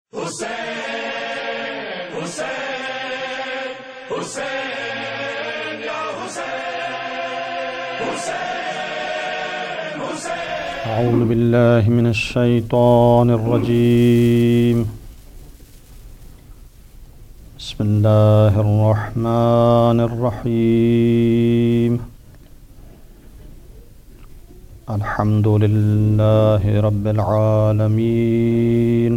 हुसैन हुसैन हुसैन या हुसैन हुसैन हुसैन। अऊज़ु बिल्लाहि मिनश शैतानिर रजीम। बिस्मिल्लाहिर रहमानिर रहीम। अल्हम्दुलिल्लाहि रब्बिल आलमीन।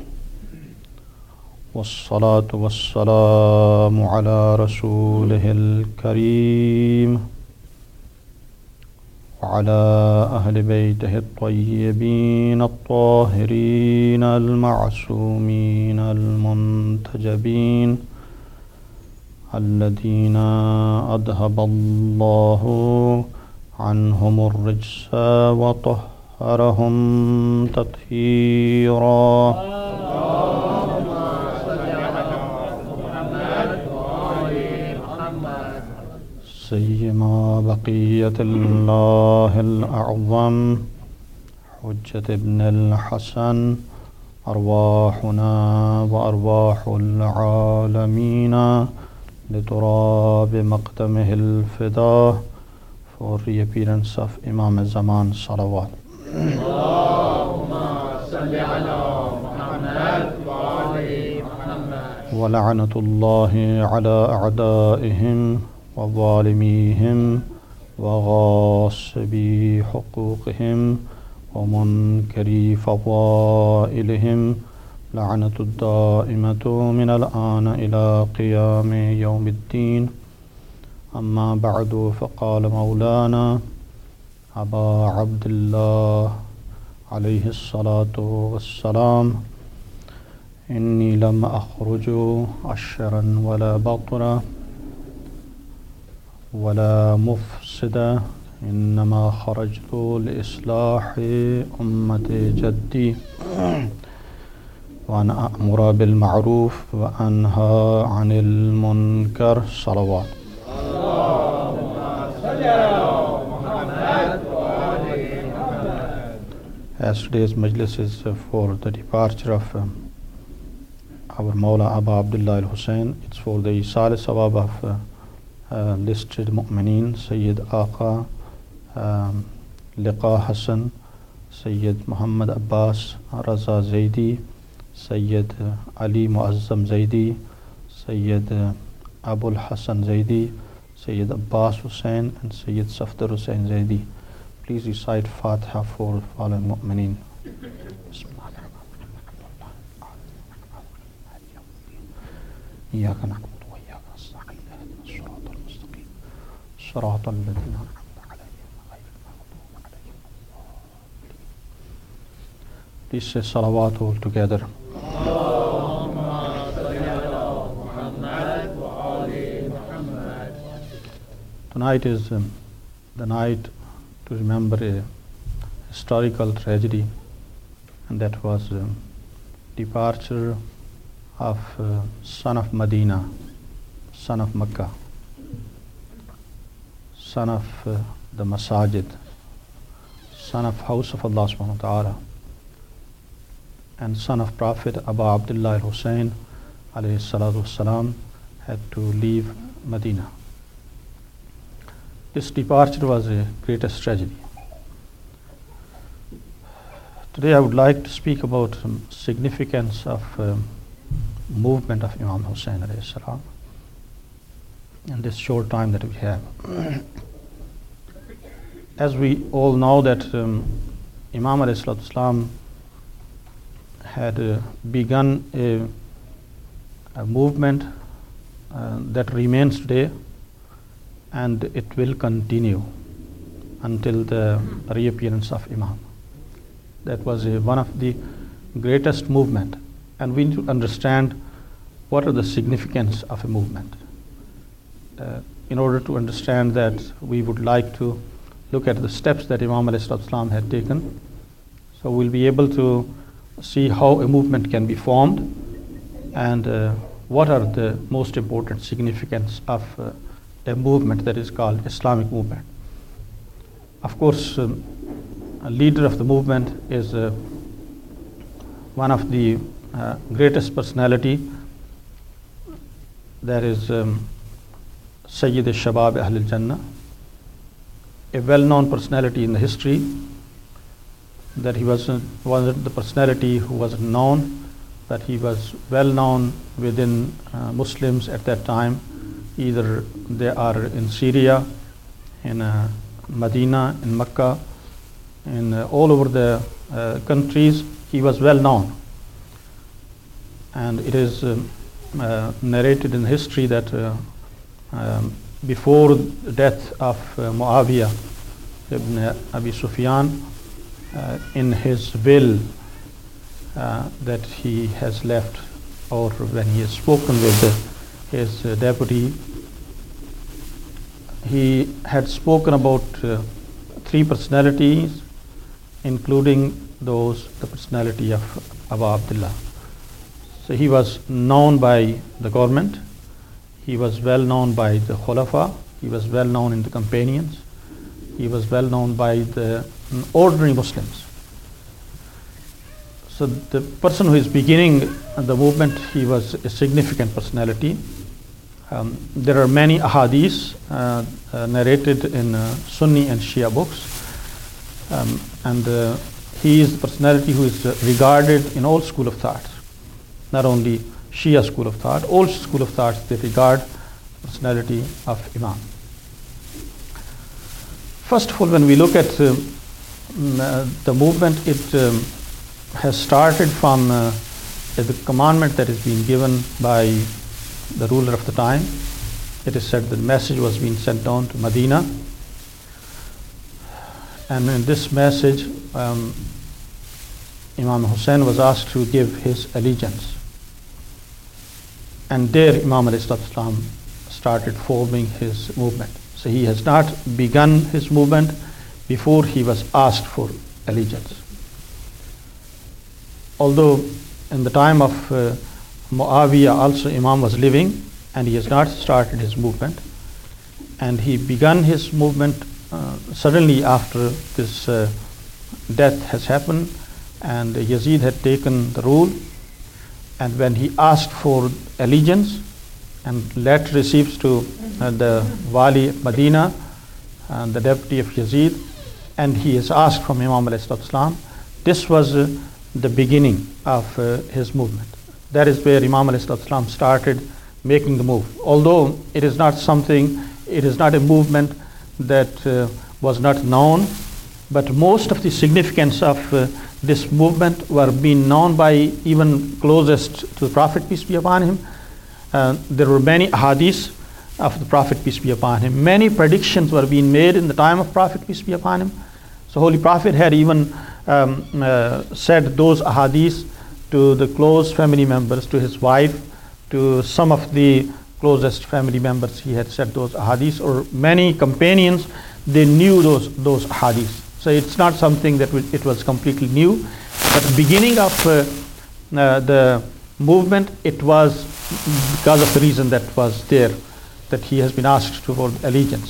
वस्सलातु वस्सलामु अला रसूलिहिल करीम वअला अहलि बैतिहि त्वय्यबीन अत्ताहिरीन अल-मअसूमीन अल-मुंतजबीन अल्लज़ीना अज़हबल्लाहु अन्हुमुर रिज्सा व तह्हरहुम तत्हीरा। सय्यिमा बक़िय्यतिल्लाहिल अअज़म हुज्जत इब्नुल हसन अरवाहुना व अरवाहुल आलमीना लितुराबि मक़दमिहिल Fida for the appearance of Imam al-Zaman salawat. Wa la'natullahi ala a'da'ihim wa zalimihim wa ghasibi huquqihim wa munkari fadailihim la'natu da'imatu min al-ana ila qiyami yawmiddin. أما بعد فقال مولانا أبا عبد الله عليه الصلاة والسلام إني لم أخرج أشرا ولا بطرا ولا مفسدا إنما خرجت لإصلاح أمة جدي وأن أأمر بالمعروف وأنهى عن المنكر صلوات. As today's majlis is for the departure of our Mawla Aba Abdullah al-Hussein, it's for the Isal Sawab of listed Mu'mineen, Sayyid Aqa Liqa Hassan, Sayyid Muhammad Abbas Raza Zaidi, Sayyid Ali Muazzam Zaidi, Sayyid Abul Hassan Zaidi, Sayyid Abbas Hussain and Sayyid Safdar Hussain Zaidi. Please recite Fatiha for fallen mu'mineen. إياك نعبد وإياك نستعين اهدنا الصراط المستقيم صراط الذين أنعمت عليهم غير المغضوب عليهم ولا الضالين. Please say salawat all together. Tonight is the night to remember a historical tragedy, and that was departure of son of Medina, son of Mecca, son of the Masajid, son of House of Allah subhanahu wa ta'ala, and son of Prophet Abu Abdullah al-Hussein alayhi salatu wassalam, had to leave Medina. This departure was a greatest tragedy. Today I would like to speak about some significance of movement of Imam Hussein alayhi salam in this short time that we have. As we all know that Imam alayhi salatu wasalam had begun a movement that remains today, and it will continue until the reappearance of Imam. That was one of the greatest movement, and we need to understand what are the significance of a movement. In order to understand that, we would like to look at the steps that Imam ﷺ had taken. So we'll be able to see how a movement can be formed and what are the most important significance of a movement that is called Islamic movement. Of course, a leader of the movement is one of the greatest personality, that is Sayyid al-Shabab Ahl al-Jannah, a well-known personality in the history, that he wasn't the personality who was known, but he was well known within Muslims at that time. Either they are in Syria, in Medina, in Mecca, in all over the countries. He was well known, and it is narrated in history that before the death of Muawiyah ibn Abi Sufyan, in his will that he has left, or when he has spoken with his deputy, he had spoken about three personalities, including the personality of Abu Abdullah. So he was known by the government, he was well known by the Khulafa, he was well known in the companions, he was well known by the ordinary Muslims. So the person who is beginning the movement, he was a significant personality. There are many ahadith narrated in Sunni and Shia books, and he is the personality who is regarded in all school of thought, not only Shia school of thought, all school of thoughts, they regard personality of Imam. First of all, when we look at the movement, it has started from the commandment that is being given by the ruler of the time. It is said that the message was being sent on to Medina, and in this message Imam Hussein was asked to give his allegiance, and there Imam al-Islam started forming his movement. So he has not begun his movement before he was asked for allegiance. Although in the time of Muawiyah also Imam was living, and he has not started his movement, and he began his movement suddenly after this death has happened and Yazid had taken the rule, and when he asked for allegiance and letter receives to the Wali Medina, the deputy of Yazid, and he is asked from Imam al-Islam, this was the beginning of his movement. That is where Imam al-Islam started making the move. Although it is not a movement that was not known, but most of the significance of this movement were being known by even closest to the Prophet, peace be upon him. There were many hadiths of the Prophet, peace be upon him. Many predictions were being made in the time of Prophet, peace be upon him. So Holy Prophet had even said those hadiths to the close family members, to his wife, to some of the closest family members. He had said those hadiths, or many companions, they knew those hadiths. So it's not something that it was completely new, but the beginning of the movement, it was because of the reason that was there, that he has been asked for allegiance.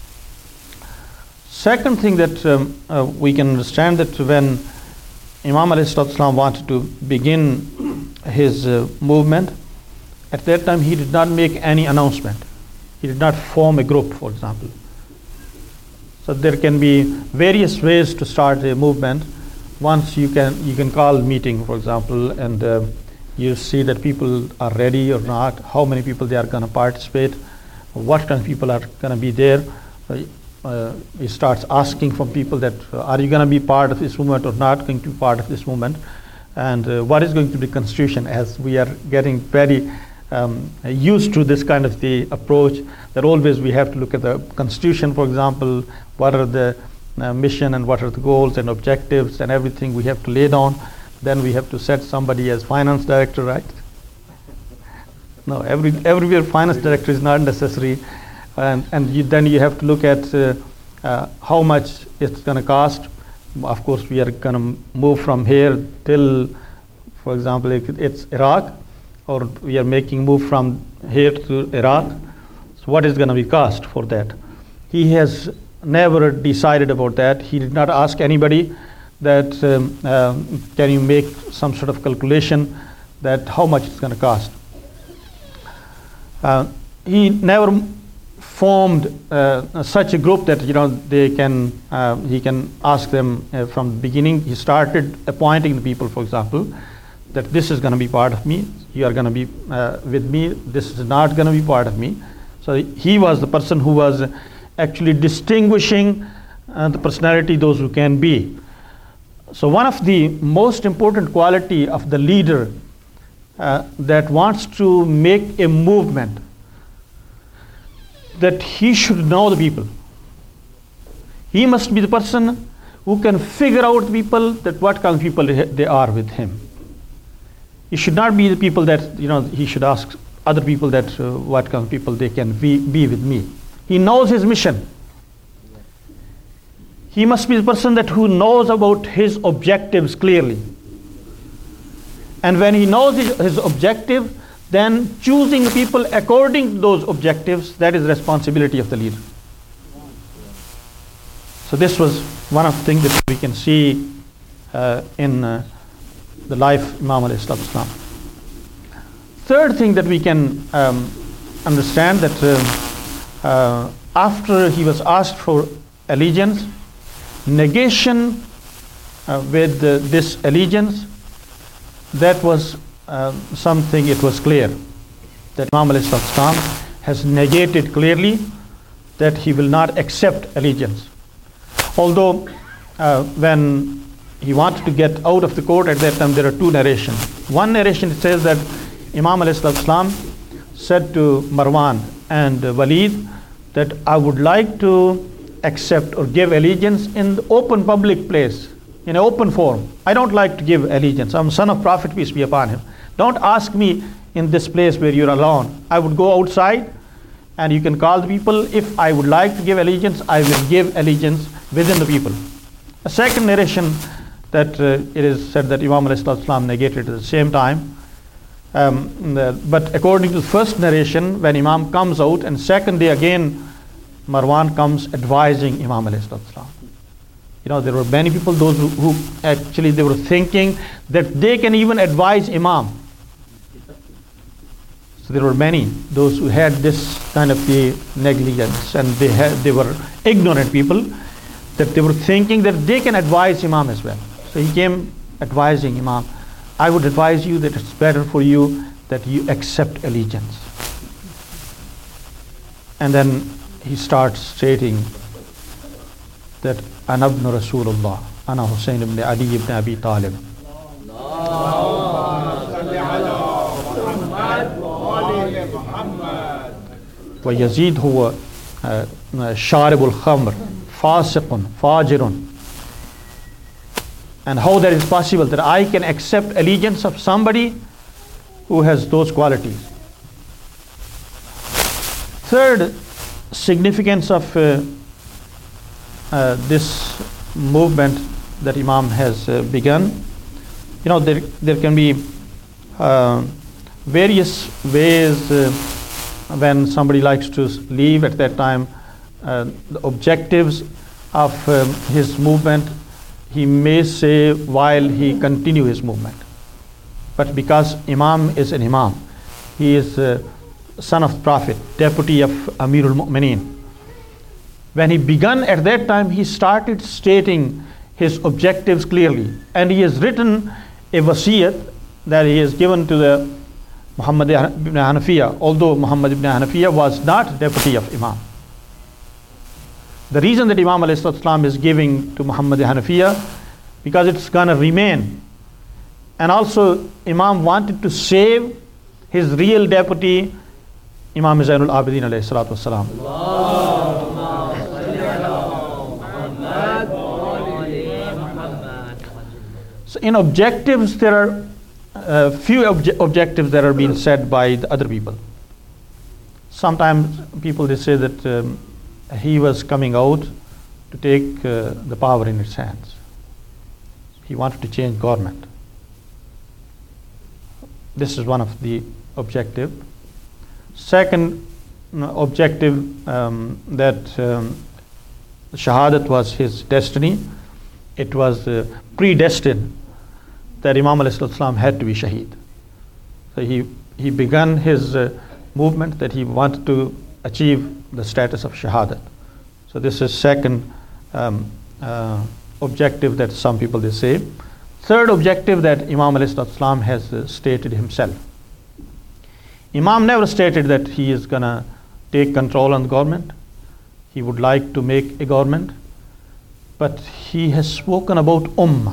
Second thing that we can understand, that when Imam al-Islam wanted to begin his movement, at that time he did not make any announcement. He did not form a group, for example. So there can be various ways to start a movement. Once you can call a meeting, for example, and you see that people are ready or not, how many people they are going to participate, what kind of people are going to be there. He starts asking from people that are you going to be part of this movement or not going to be part of this movement, and what is going to be constitution, as we are getting very used to this kind of the approach, that always we have to look at the constitution, for example, what are the mission and what are the goals and objectives and everything we have to lay down. Then we have to set somebody as finance director, right? No, everywhere finance director is not necessary, and then you have to look at how much it's going to cost. Of course, we are going to move from here till, for example, it's Iraq, or we are making move from here to Iraq. So what is going to be cost for that? He has never decided about that. He did not ask anybody that can you make some sort of calculation that how much it's going to cost. He never formed such a group that he can ask them from the beginning. He started appointing the people, for example, that this is going to be part of me, you are going to be with me, this is not going to be part of me. So he was the person who was actually distinguishing the personality, those who can be. So one of the most important quality of the leader that wants to make a movement, that he should know the people. He must be the person who can figure out the people, that what kind of people they are with him. He should not be the people that he should ask other people that what kind of people they can be with me. He knows his mission. He must be the person that who knows about his objectives clearly. And when he knows his objective, then choosing people according to those objectives, that is the responsibility of the leader. So this was one of the things that we can see in the life of Imam alayhi salatu wasalam. Third thing that we can understand, that after he was asked for allegiance, negation with this allegiance, that was something, it was clear that Imam alayhi salatu wasalam has negated clearly that he will not accept allegiance. Although when he wanted to get out of the court at that time, there are two narrations. One narration, it says that Imam alayhi salatu wasalam said to Marwan and Walid that I would like to accept or give allegiance in the open public place, in an open forum. I don't like to give allegiance. I'm son of Prophet, peace be upon him. Don't ask me in this place where you're alone. I would go outside and you can call the people. If I would like to give allegiance, I will give allegiance within the people. A second narration that it is said that Imam alayhi salatu wasalam negated at the same time. But according to the first narration, when Imam comes out, and second day again Marwan comes advising Imam alayhi salatu wasalam. There were many people, those who actually they were thinking that they can even advise Imam. So there were many, those who had this kind of the negligence, and they were ignorant people, that they were thinking that they can advise Imam as well. So he came advising Imam, I would advise you that it's better for you that you accept allegiance. And then he starts stating that Ana ibn Rasulullah, Ana Hussein ibn Ali ibn Abi Talib. ويزيد هو شارب الخمر فاسق فاجر. And how that is possible that I can accept allegiance of somebody who has those qualities. Third significance of this movement that Imam has begun, there can be various ways when somebody likes to leave at that time. The objectives of his movement, he may say while he continue his movement. But because Imam is an Imam, he is son of Prophet, deputy of Amirul Mu'mineen. When he began at that time, he started stating his objectives clearly, and he has written a wasiyat that he has given to the Muhammad ibn Hanafiya, although Muhammad ibn Hanafiya was not deputy of Imam. The reason that Imam alayhi salatu wasalam is giving to Muhammad Hanafiya, because it's gonna remain. And also Imam wanted to save his real deputy, Imam Zainul Abidin alayhi salatu wasalam. So in objectives, there are few objectives that are being said by the other people. Sometimes people they say that he was coming out to take the power in his hands. He wanted to change government. This is one of the objective. Second objective, that Shahadat was his destiny. It was predestined that Imam alayhi salatu wasalam had to be Shaheed. So he began his movement that he wanted to achieve the status of Shahadat. So this is second objective that some people they say. Third objective that Imam ﷺ has stated himself. Imam never stated that he is going to take control on the government. He would like to make a government. But he has spoken about Ummah.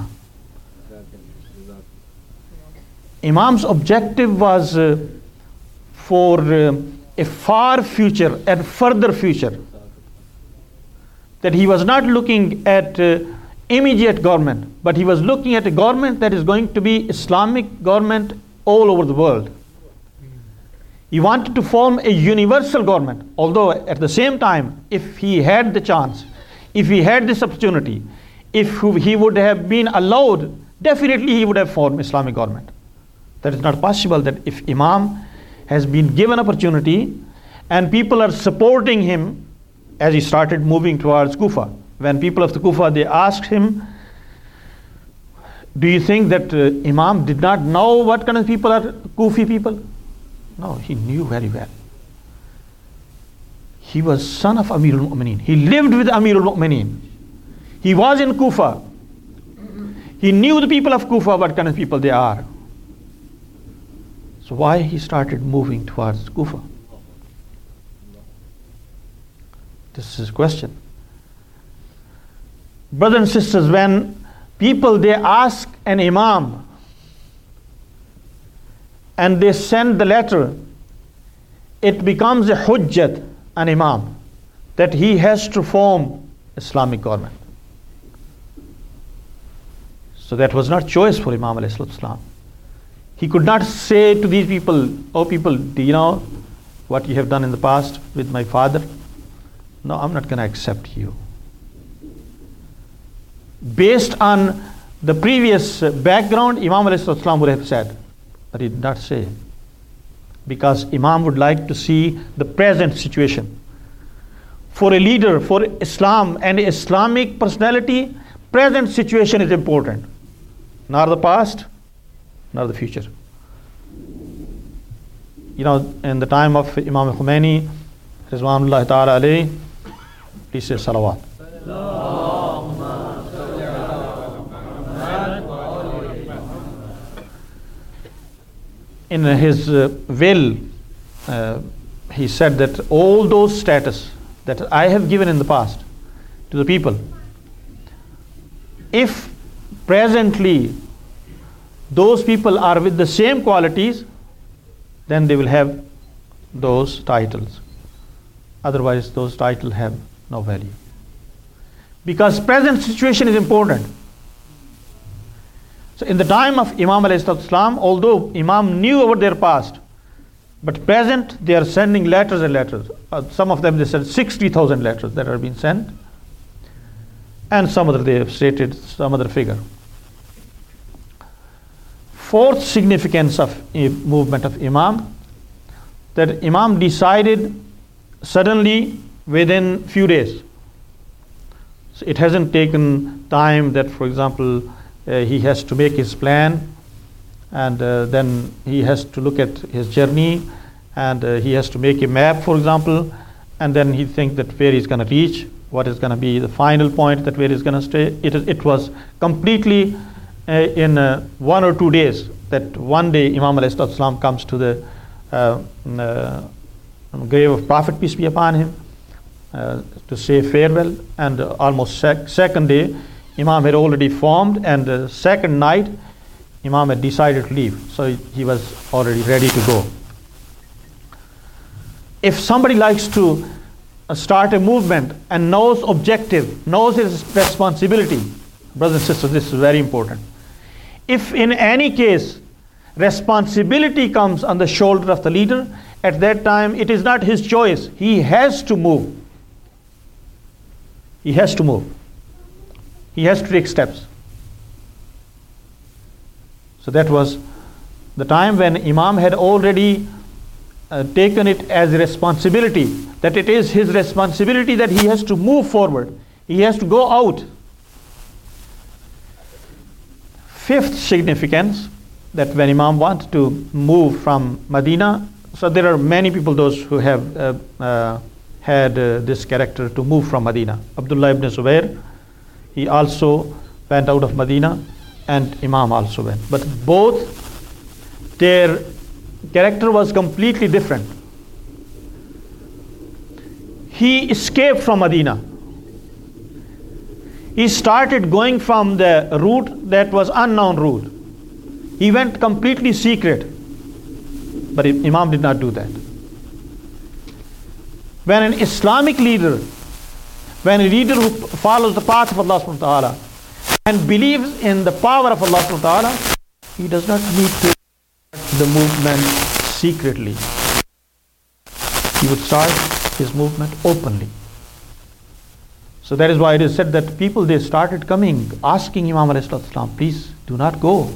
Imam's objective was for a far future and further future. That he was not looking at immediate government, but he was looking at a government that is going to be Islamic government all over the world. He wanted to form a universal government, although at the same time, if he had the chance, if he had this opportunity, if he would have been allowed, definitely he would have formed Islamic government. That is not possible. That if Imam has been given opportunity and people are supporting him as he started moving towards Kufa. When people of the Kufa, they asked him, do you think that Imam did not know what kind of people are Kufi people? No, he knew very well. He was son of Amirul Mu'mineen. He lived with Amirul Mu'mineen. He was in Kufa. He knew the people of Kufa, what kind of people they are. So why he started moving towards Kufa? This is a question. Brothers and sisters, when people they ask an Imam and they send the letter, it becomes a hujjat, an Imam, that he has to form Islamic government. So that was not choice for Imam ﷺ. He could not say to these people, oh people, do you know what you have done in the past with my father? No, I'm not going to accept you. Based on the previous background, Imam ﷺ would have said, but he did not say. Because Imam would like to see the present situation. For a leader, for Islam and Islamic personality, present situation is important. Not the past, nor the future. You know, in the time of Imam Khomeini, Rizwanullah Ta'ala alayhi, please say salawat. In his will, he said that all those status that I have given in the past to the people, if presently those people are with the same qualities, then they will have those titles. Otherwise, those titles have no value. Because present situation is important. So in the time of Imam ﷺ, although Imam knew about their past, but present they are sending letters and letters. Some of them they said 60,000 letters that are being sent. And some other they have stated some other figure. Fourth significance of a movement of Imam, that Imam decided suddenly within few days. So it hasn't taken time that, for example, he has to make his plan and then he has to look at his journey and he has to make a map, for example, and then he thinks that where he's going to reach, what is going to be the final point, that where he's going to stay. It was completely in 1 or 2 days that one day Imam ﷺ comes to the grave of Prophet, peace be upon him, to say farewell, and almost second day Imam had already formed, and the second night Imam had decided to leave, so he was already ready to go. If somebody likes to start a movement and knows objective, knows his responsibility, brothers and sisters, this is very important. If in any case responsibility comes on the shoulder of the leader, at that time it is not his choice. He has to move. He has to move. He has to take steps. So that was the time when Imam had already taken it as a responsibility, that it is his responsibility that he has to move forward. He has to go out. Fifth significance, that when Imam wanted to move from Medina, so there are many people, those who have had this character to move from Medina. Abdullah ibn Zubair, he also went out of Medina, and Imam also went. But both, their character was completely different. He escaped from Medina. He started going from the route that was unknown route. He went completely secret. But Imam did not do that. When an Islamic leader, when a leader who follows the path of Allah subhanahu wa ta'ala and believes in the power of Allah subhanahu wa ta'ala, he does not need to start the movement secretly. He would start his movement openly. So that is why it is said that people, they started coming, asking Imam alayhi salatu wasalam, please do not go.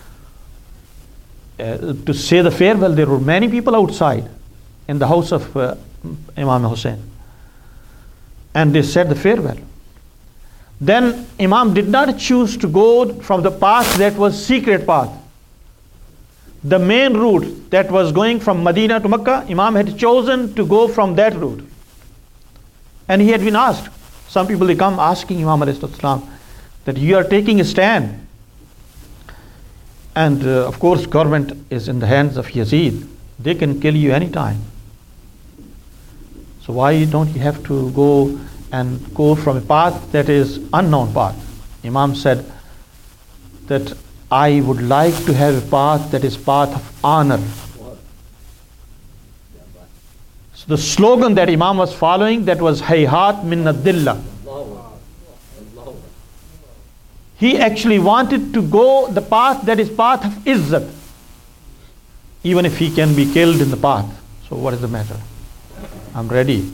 To say the farewell, there were many people outside in the house of Imam Hussein. And they said the farewell. Then Imam did not choose to go from the path that was secret path. The main route that was going from Medina to Mecca, Imam had chosen to go from that route. And he had been asked. Some people, they come asking Imam alayhi salatu wasalam that you are taking a stand. And of course, government is in the hands of Yazid. They can kill you anytime. So why don't you have to go and go from a path that is unknown path? Imam said that I would like to have a path that is path of honor. So the slogan that Imam was following, that was Hayhat min Adillah. He actually wanted to go the path that is path of Izzat, even if he can be killed in the path. So what is the matter? I'm ready.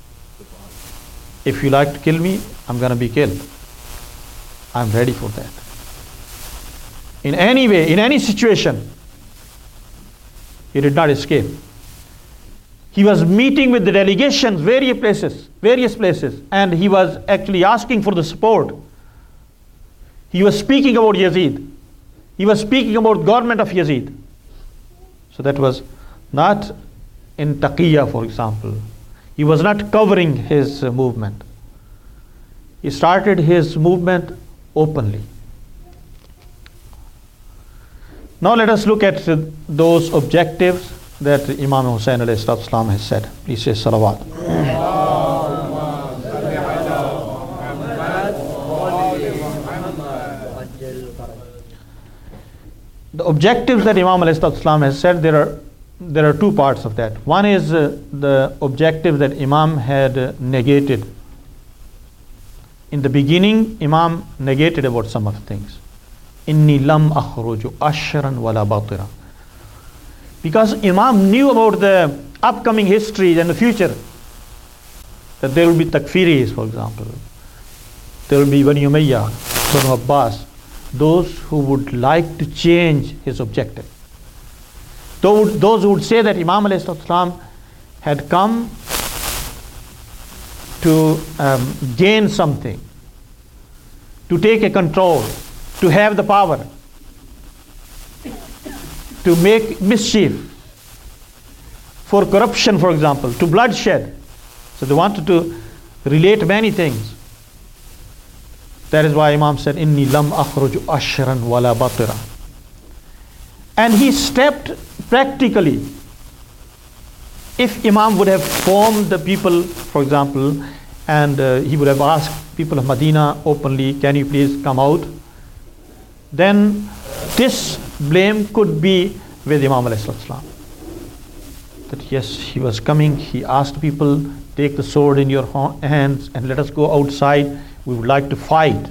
If you like to kill me, I'm going to be killed. I'm ready for that. In any way, in any situation, he did not escape. He was meeting with the delegations, various places, and he was actually asking for the support. He was speaking about Yazid. He was speaking about government of Yazid. So that was not in taqiyya, for example. He was not covering his movement. He started his movement openly. Now let us look at those objectives that Imam Hussein alayhi salatu wasalam has said. Please say salawat. The objectives that Imam alayhi salatu wasalam has said, there are two parts of that. One is the objective that Imam had negated. In the beginning, Imam negated about some of the things. Inni lam akhruju ashran wala batira. Because Imam knew about the upcoming history and the future, that there will be takfiris, for example. There will be Bani Umayyah, Banu Abbas, those who would like to change his objective. Those who would say that Imam alayhi salatu wasalam had come to gain something, to take a control, to have the power, to make mischief, for corruption, for example, to bloodshed. So they wanted to relate many things. That is why Imam said, Inni lam akhruju ashran wala batira. And he stepped practically. If Imam would have formed the people, for example, and he would have asked people of Medina openly, can you please come out? Then this blame could be with Imam alayhi salatu wasalam. That yes, he was coming, he asked people, take the sword in your hands and let us go outside. We would like to fight.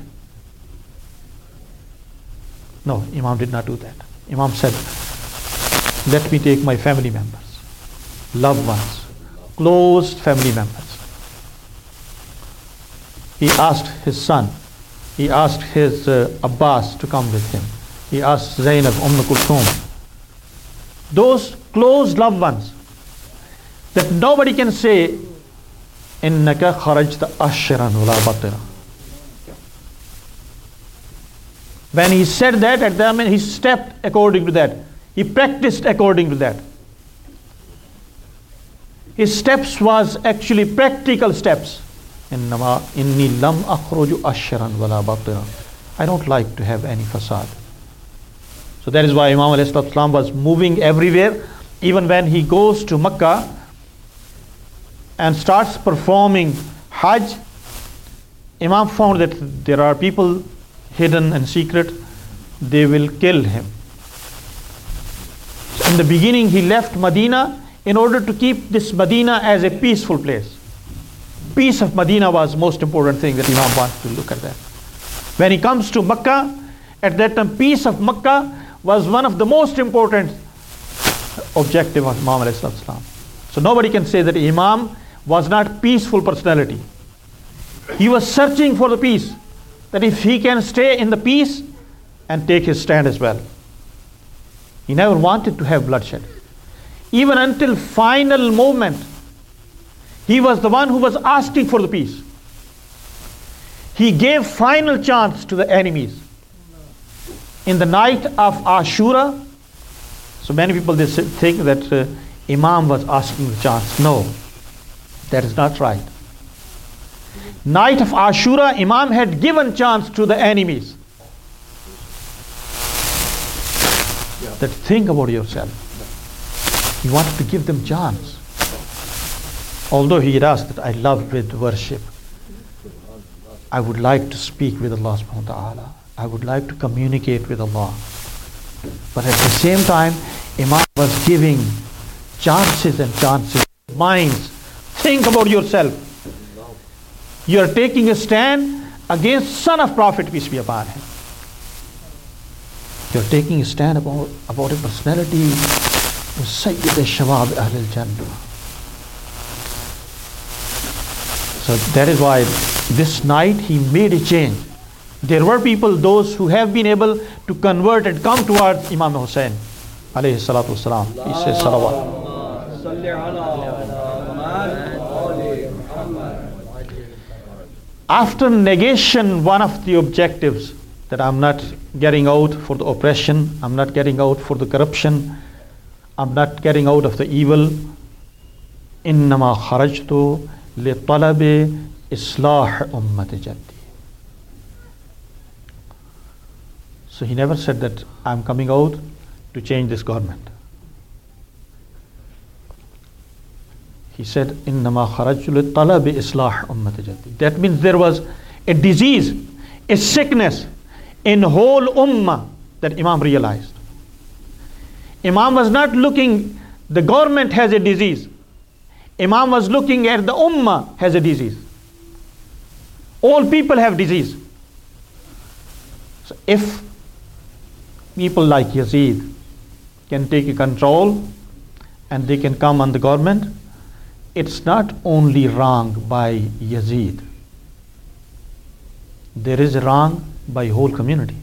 No, Imam did not do that. Imam said, let me take my family members, loved ones, close family members. He asked his son, he asked his Abbas to come with him. He asked Zainab, Kulthum. Those close loved ones, that nobody can say, Innaka kharajta ashran wala batira. When he said that, at that moment he stepped according to that. He practiced according to that. His steps was actually practical steps. إِنَّمَا إِنِّي لَمْ أَخْرُجُ أَشْرًا وَلَا بَطِرًا. I don't like to have any facade. So that is why Imam ﷺ was moving everywhere. Even when he goes to Mecca and starts performing Hajj, Imam found that there are people hidden and secret. They will kill him. So in the beginning he left Medina in order to keep this Medina as a peaceful place. Peace of Medina was the most important thing that Imam wanted to look at that. When he comes to Mecca, at that time peace of Mecca was one of the most important objective of Imam ﷺ. So nobody can say that Imam was not peaceful personality. He was searching for the peace, that if he can stay in the peace and take his stand as well. He never wanted to have bloodshed. Even until final moment, he was the one who was asking for the peace. He gave final chance to the enemies. In the night of Ashura, so many people they think that Imam was asking the chance. No, that is not right. Night of Ashura, Imam had given chance to the enemies. That think about yourself. He wanted to give them chance. Although he had asked that I love with worship. I would like to speak with Allah subhanahu wa ta'ala. I would like to communicate with Allah. But at the same time, Imam was giving chances and chances. Minds. Think about yourself. You are taking a stand against son of Prophet, peace be upon him. You are taking a stand about a personality, Sayyid al-Shabab Ahl al-Jannah. So that is why this night he made a change. There were people, those who have been able to convert and come towards Imam Hussain alayhi salatu wasalam. He says salawat. After negation, one of the objectives that I'm not getting out for the oppression, I'm not getting out for the corruption, I'm not getting out of the evil. إنما خرجت لطلب إصلاح أمة جدي. So he never said that I'm coming out to change this government. He said, إنما خرجت لطلب إصلاح أمة جدي. That means there was a disease, a sickness in whole ummah that Imam realized. Imam was not looking, the government has a disease. Imam was looking at the ummah has a disease. All people have disease. So if people like Yazid can take a control and they can come on the government, it's not only wrong by Yazid. There is a wrong by whole community.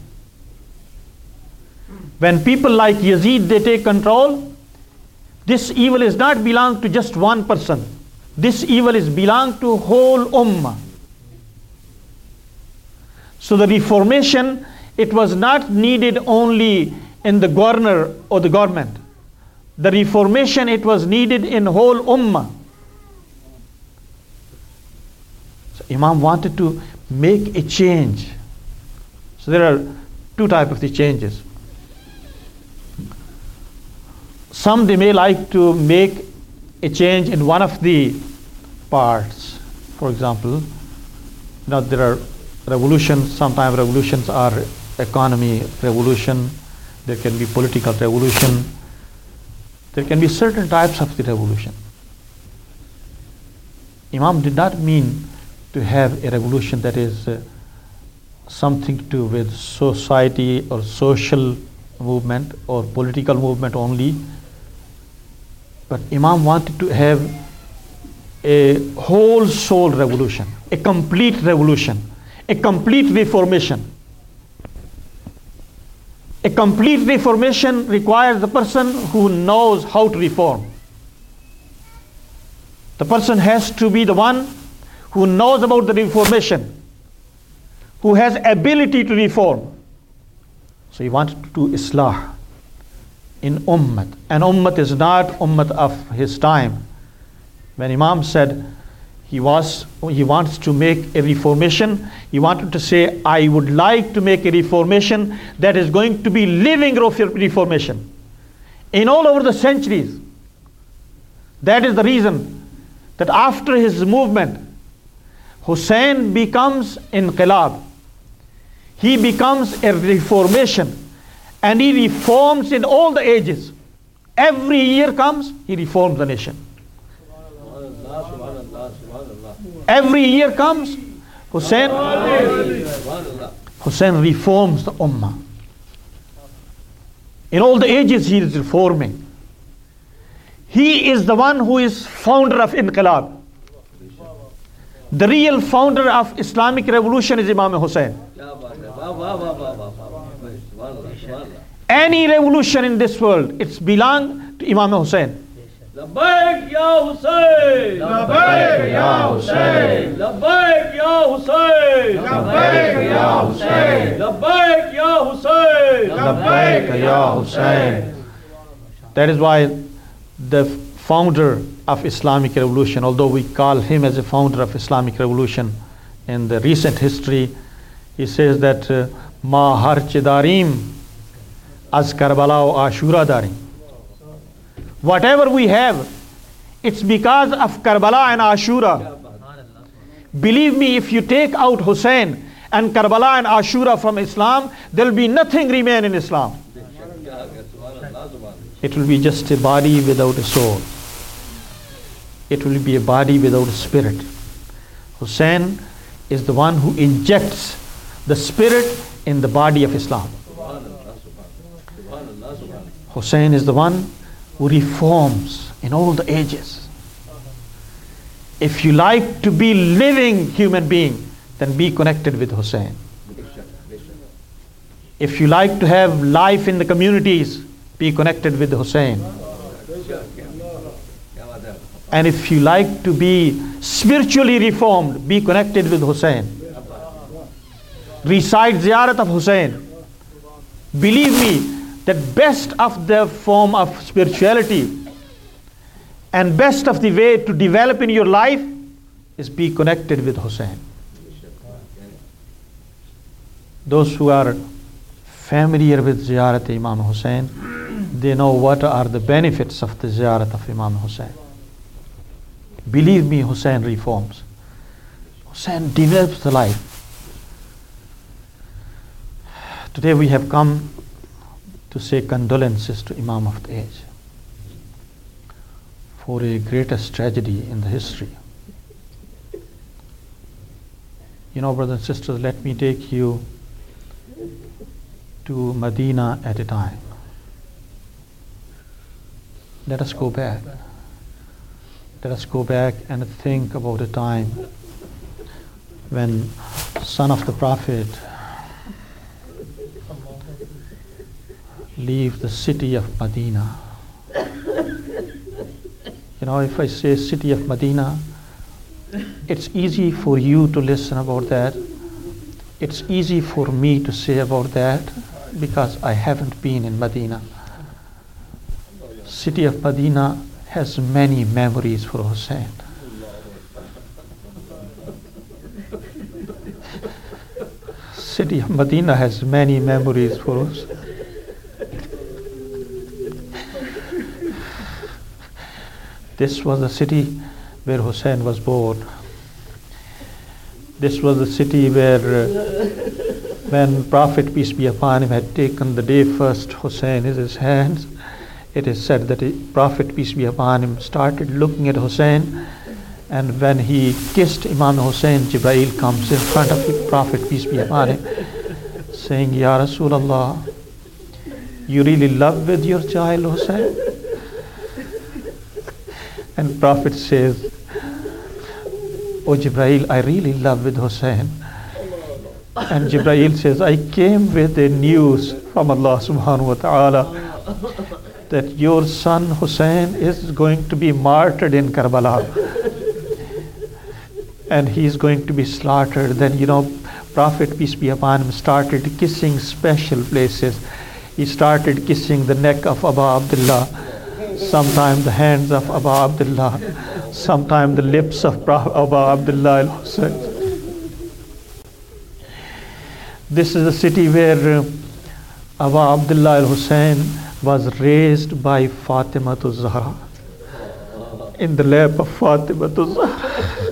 When people like Yazid, they take control, this evil is not belong to just one person. This evil is belong to whole ummah. So the reformation, it was not needed only in the governor or the government. The reformation, it was needed in whole ummah. So Imam wanted to make a change. So there are two types of the changes. Some they may like to make a change in one of the parts. For example, there are revolutions. Sometimes revolutions are economy revolution. There can be political revolution. There can be certain types of the revolution. Imam did not mean to have a revolution that is something to do with society or social movement or political movement only. But Imam wanted to have a whole soul revolution, a complete revolution, a complete reformation. A complete reformation requires the person who knows how to reform. The person has to be the one who knows about the reformation, who has ability to reform. So he wanted to do islah in ummat. And ummat is not ummat of his time. When Imam said he wants to make a reformation, he wanted to say, I would like to make a reformation that is going to be living reformation in all over the centuries. That is the reason that after his movement, Hussein becomes inqilab. He becomes a reformation, and he reforms in all the ages. Every year comes, he reforms the nation. Every year comes, Hussein reforms the ummah. In all the ages he is reforming. He is the one who is founder of Inqilab. The real founder of Islamic revolution is Imam Hussein. Any revolution in this world, it's belong to Imam Hussein. Labbaik ya Hussein, Labbaik ya Hussein, Labbaik ya Hussein, Labbaik ya Hussein, Labbaik ya Hussein, Labbaik ya Hussein. That is why the founder of Islamic revolution, although we call him as a founder of Islamic revolution in the recent history, he says that ma harch darim az Karbala o Ashura darim. Whatever we have, it's because of Karbala and Ashura. Believe me, if you take out Hussein and Karbala and Ashura from Islam, there will be nothing remain in Islam. It will be just a body without a soul. It will be a body without a spirit. Hussein is the one who injects the spirit in the body of Islam. Hussein is the one who reforms in all the ages. If you like to be living human being, then be connected with Hussein. If you like to have life in the communities, be connected with Hussein. And if you like to be spiritually reformed, be connected with Hussein. Recite ziyarat of Hussein. Believe me, that best of the form of spirituality and best of the way to develop in your life is be connected with Hussein. Those who are familiar with ziyarat Imam Hussein, they know what are the benefits of the ziyarat of Imam Hussein. Believe me, Hussein reforms. Hussein develops the life. Today we have come to say condolences to Imam of the age for a greatest tragedy in the history. You know, brothers and sisters, let me take you to Medina at a time. Let us go back. Let us go back and think about a time when son of the Prophet leave the city of Medina. You know, if I say city of Medina, it's easy for you to listen about that. It's easy for me to say about that because I haven't been in Medina. City of Medina has many memories for Hussein. City of Medina has many memories for us. This was the city where Hussein was born. This was the city where when Prophet, peace be upon him, had taken the day first Hussein in his hands, it is said that the Prophet, peace be upon him, started looking at Hussein, and when he kissed Imam Hussein, Jibreel comes in front of the Prophet, peace be upon him, saying, Ya Rasulullah, you really love with your child Hussein? And Prophet says, Oh Jibreel, I really love with Hussein. And Jibreel says, I came with the news from Allah subhanahu wa ta'ala that your son Hussein is going to be martyred in Karbala. And he is going to be slaughtered. Then, you know, Prophet, peace be upon him, started kissing special places. He started kissing the neck of Abu Abdullah, sometimes the hands of Abu Abdullah, sometimes the lips of Abu Abdullah al-Hussein. This is the city where Abu Abdullah al-Hussein was raised by Fatima Zahra, in the lap of Fatima Zahra.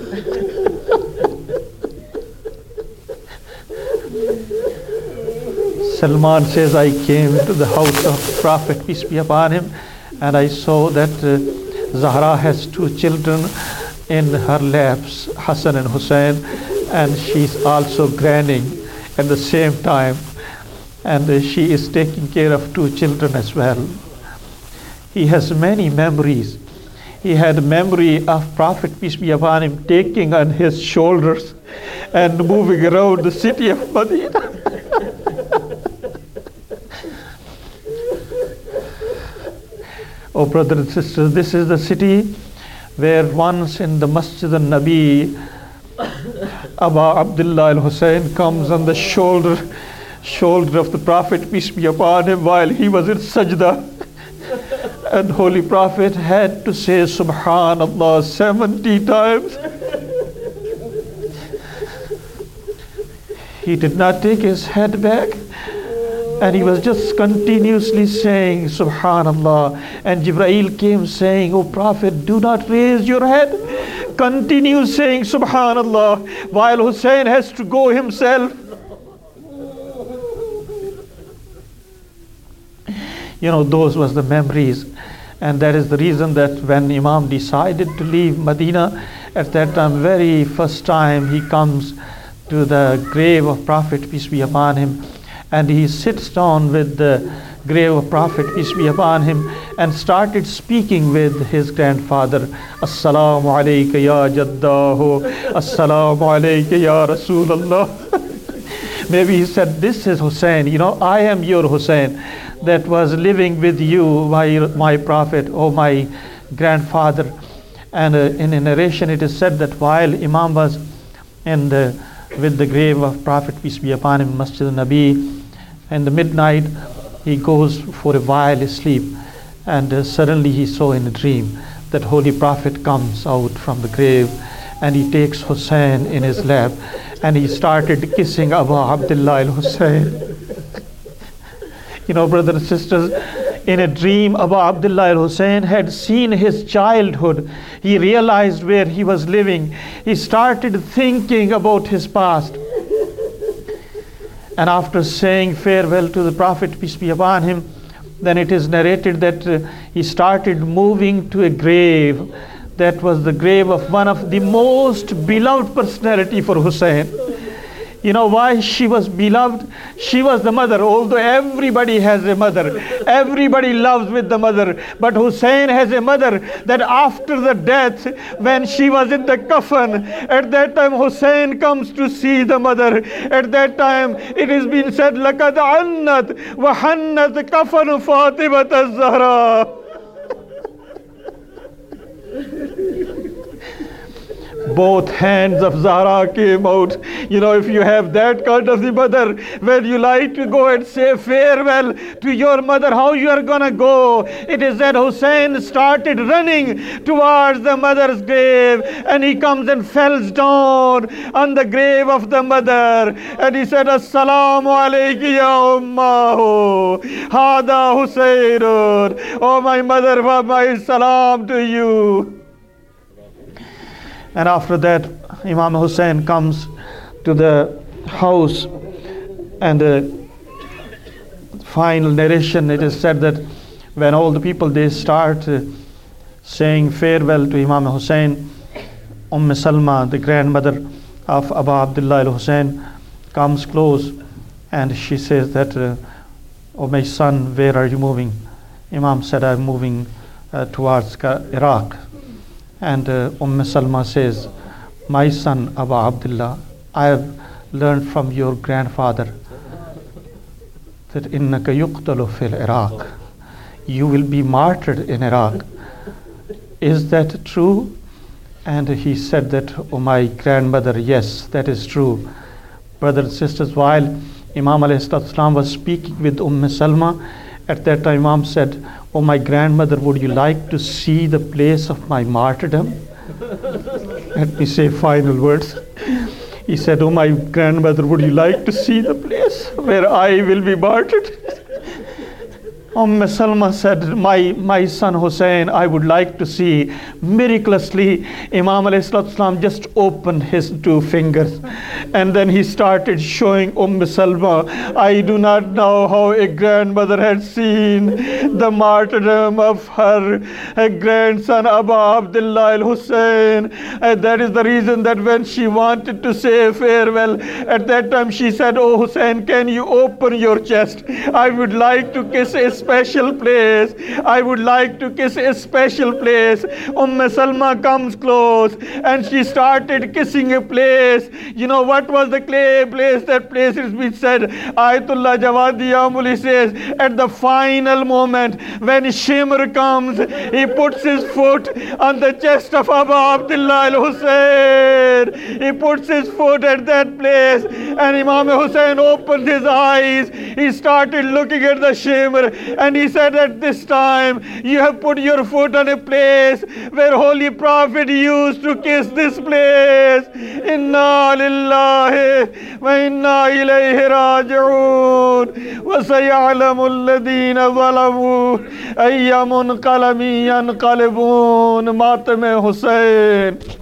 Salman says, I came to the house of Prophet, peace be upon him, and I saw that Zahra has two children in her laps, Hassan and Hussein, and she's also granning at the same time, and she is taking care of two children as well. He has many memories. He had memory of Prophet, peace be upon him, taking on his shoulders and moving around the city of Medina. Oh, brothers and sisters, this is the city where once in the Masjid al-Nabi, Abu Abdullah al-Hussein comes on the shoulder of the Prophet, peace be upon him, while he was in sajda. And Holy Prophet had to say Subhanallah 70 times. He did not take his head back, and he was just continuously saying Subhanallah. And Jibreel came saying, "Oh Prophet, do not raise your head. Continue saying Subhanallah," while Hussein has to go himself. Those was the memories. And that is the reason that when Imam decided to leave Medina, at that time, very first time, he comes to the grave of Prophet, peace be upon him, and he sits down with the grave of Prophet, peace be upon him, and started speaking with his grandfather. Assalamu alayka ya jaddahu, Assalamu alayka ya Rasulallah. Maybe he said, this is Hussein, I am your Hussein that was living with you, my Prophet, oh my grandfather. And in a narration it is said that while Imam was with the grave of Prophet, peace be upon him, Masjid al-Nabi, in the midnight he goes for a while sleep, and suddenly he saw in a dream that Holy Prophet comes out from the grave, and he takes Hussein in his lap, and he started kissing Abu Abdullah al-Hussein. Brothers and sisters, in a dream, Abu Abdullah al-Hussein had seen his childhood. He realized where he was living. He started thinking about his past. And after saying farewell to the Prophet, peace be upon him, then it is narrated that he started moving to a grave. That was the grave of one of the most beloved personality for Hussein. Why she was beloved? She was the mother. Although everybody has a mother, everybody loves with the mother, but Hussein has a mother that after the death, when she was in the coffin, at that time Hussein comes to see the mother. At that time it has been said, لَقَدْ عَنَّتْ وَحَنَّتْ كَفَنُ فَاطِمَةَ الزَّهْرَى. Both hands of Zahra came out. If you have that kind of the mother, when you like to go and say farewell to your mother, how you are gonna go? It is that Hussein started running towards the mother's grave, and he comes and falls down on the grave of the mother, and he said, Assalamu alayki ya ummahu, hada Husaynun. Oh my mother, my salam to you. And after that, Imam Hussein comes to the house, and the final narration, it is said that when all the people, they start saying farewell to Imam Hussein, Salma, the grandmother of Abu Abdullah al-Hussein, comes close, and she says that, oh my son, where are you moving? Imam said, I'm moving towards Iraq. And Salma says, my son Abu Abdullah, I have learned from your grandfather that innaka yuqtalu fil Iraq, you will be martyred in Iraq. Is that true? And he said that, oh my grandmother, yes, that is true. Brothers and sisters, while Imam alayhi salatu was speaking with Salma, at that time Imam said, "Oh my grandmother, would you like to see the place of my martyrdom?" Let me say final words. He said, "Oh my grandmother, would you like to see the place where I will be martyred?" Salma said, my son Hussein, I would like to see. Miraculously, Imam alayhi just opened his two fingers and then he started showing Salma. I do not know how a grandmother had seen the martyrdom of her grandson Abu Abdullah al-Hussein. And that is the reason that when she wanted to say farewell, at that time she said, "Oh Hussein, can you open your chest? I would like to kiss a special place. I would like to kiss a special place." Salma comes close and she started kissing a place. You know what was the place? That place is been said. Ayatullah Jawadi Amuli says, at the final moment when Shimr comes, he puts his foot on the chest of Abu Abdullah al-Hussein. He puts his foot at that place and Imam Hussein opened his eyes. He started looking at the Shimr and he said, "At this time you have put your foot on a place where Holy Prophet used to kiss this place. Inna lillahi wa inna ilayhi raji'un. Wa sayalamu alladhina zalamu ayya munqalabi yanqalibun." Matam Hussein.